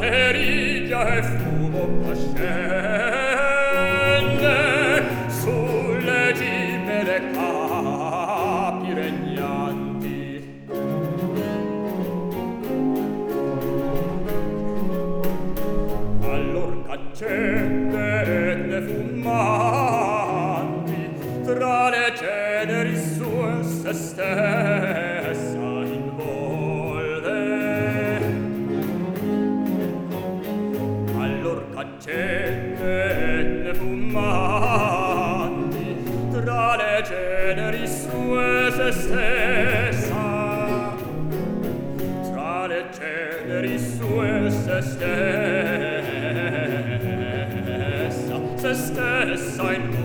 eridia e fumo ascende sulle gibbe capi regnanti. Allor c'accende e fumanti tra le ceneri sue se stessa involve. Allor c'accende e fumanti tra le ceneri sue se stessa, tra le ceneri sue se stessa, se stessa in